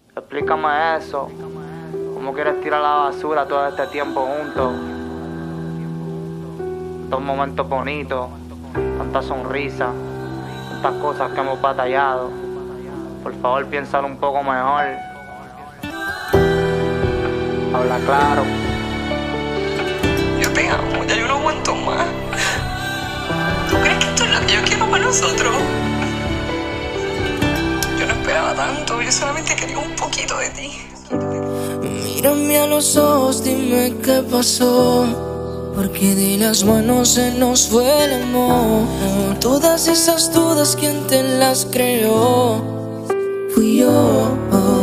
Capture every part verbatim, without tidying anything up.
Explícame eso. ¿Cómo quieres tirar la basura todo este tiempo juntos? Estos momentos bonitos, tantas sonrisas, tantas cosas que hemos batallado. Por favor, piénsalo un poco mejor. Habla claro. Yo te amo, ya yo no aguanto más. ¿Tú crees que esto es lo que yo quiero para nosotros? Yo no esperaba tanto, yo solamente quería un poquito de ti. Mírame a los ojos, dime qué pasó, porque de las manos se nos fue el amor. Todas esas dudas, ¿quién te las creó? Fui yo.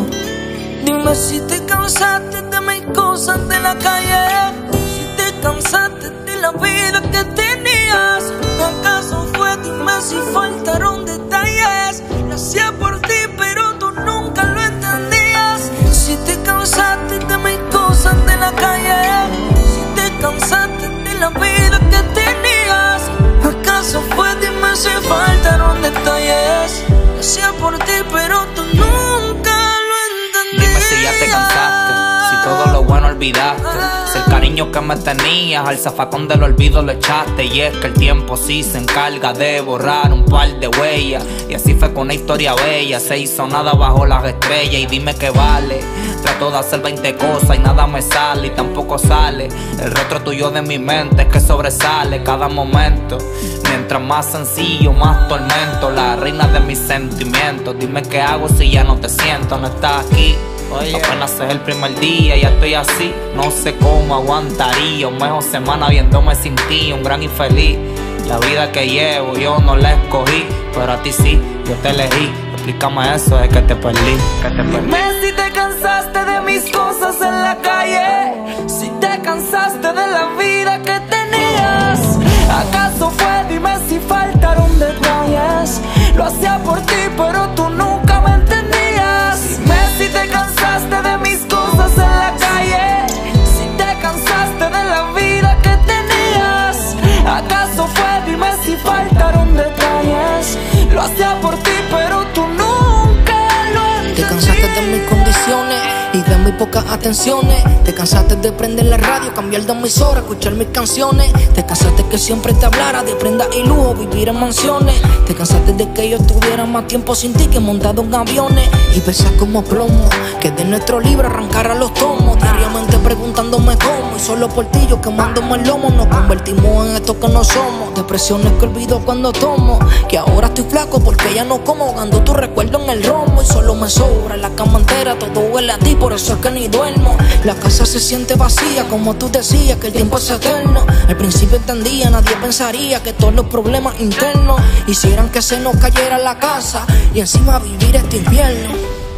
Dime si te cansaste de mis cosas de la calle, si te cansaste de la vida que tenías. ¿Acaso fue? Dime si faltaron detalles. Lo hacía por ti, pero tú nunca lo entendías. Si te cansaste de mis cosas de la calle, si te cansaste de la vida que tenías. ¿Acaso fue? Dime si faltaron detalles. Lo hacía por ti, pero tú nunca lo entendías. Dime si ya te cansaste, si todo lo bueno olvidaste, si el cariño que me tenías al zafacón del olvido lo echaste. Y es que el tiempo sí se encarga de borrar un par de huellas, y así fue con una historia bella, se hizo nada bajo las estrellas. Y dime que vale, trato de hacer veinte cosas y nada me sale, y tampoco sale el rostro tuyo de mi mente, es que sobresale cada momento. Mientras más sencillo, más tormento, la reina de mis sentimientos. Dime qué hago si ya no te siento, no estás aquí. Oye, apenas es el primer día, ya estoy así. No sé cómo aguantaría un mejor semana viéndome sin ti, un gran infeliz. La vida que llevo yo no la escogí, pero a ti sí, yo te elegí. Explícame eso de que te perdí, que te perdí. Dime si te cansaste de mis cosas en la calle, si te cansaste de la vida que tenías. ¿Acaso fue? Dime si faltaron detalles. Lo hacía por ti, pero tú nunca me entendías. Dime si te cansaste de mis cosas en la calle, si te cansaste de la vida que tenías. ¿Acaso fue? Dime si faltaron detalles. Lo hacía por ti, pero tú nunca lo entendías. Te cansaste de mis condiciones y de muy pocas atenciones. Te cansaste de prender la radio, cambiar de emisora, escuchar mis canciones. Te cansaste que siempre te hablara de prendas y lujo, vivir en mansiones. Te cansaste de que yo estuviera más tiempo sin ti que montado en aviones. Y pesar como plomo, que de nuestro libro arrancara los tomos. Diariamente preguntándome cómo, y solo por ti yo quemándome el lomo. Nos convertimos en esto que no somos, depresiones que olvido cuando tomo. Que ahora estoy flaco porque ya no como, ando tu recuerdo en el romo. Y solo me sobra la cama entera, todo huele a ti, por eso es que ni duermo. La casa se siente vacía, como tú decías, que el tiempo es eterno. Al principio entendía, nadie pensaría que todos los problemas internos hicieran que se nos cayera la casa y encima vivir este invierno.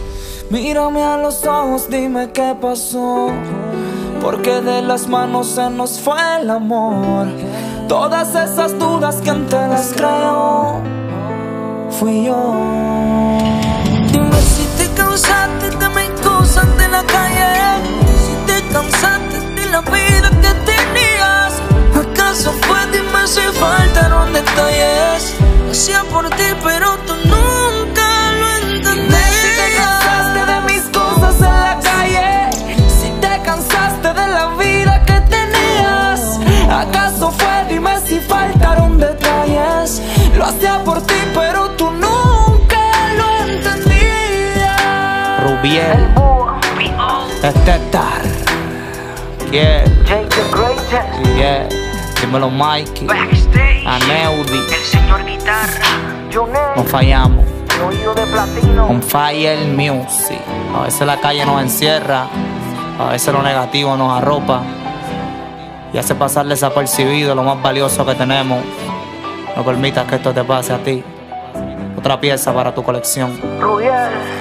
Mírame a los ojos, dime qué pasó, porque de las manos se nos fue el amor. Todas esas dudas, ¿quién te las creó? Fui yo. Dime si te cansaste de mis cosas de la calle, si te cansaste de la vida que tenías. ¿Acaso fue? Dime si faltaron detalles. Lo hacía por ti, pero tú nunca lo entendías. Si te cansaste de mis cosas en la calle, si te cansaste de la vida que tenías. ¿Acaso fue? Dime si faltaron detalles. Lo hacía por ti, pero tú nunca lo entendías. Rubiel, Estetar, yeah, Jake the Greatest, yeah. Dímelo Mikey, Backstage, Aneudi, el señor guitarra, Johnny, no fallamos. el oído de platino. On Fire Music. A veces la calle nos encierra, a veces lo negativo nos arropa y hace pasar desapercibido lo más valioso que tenemos. No permitas que esto te pase a ti. Otra pieza para tu colección. Rubiel.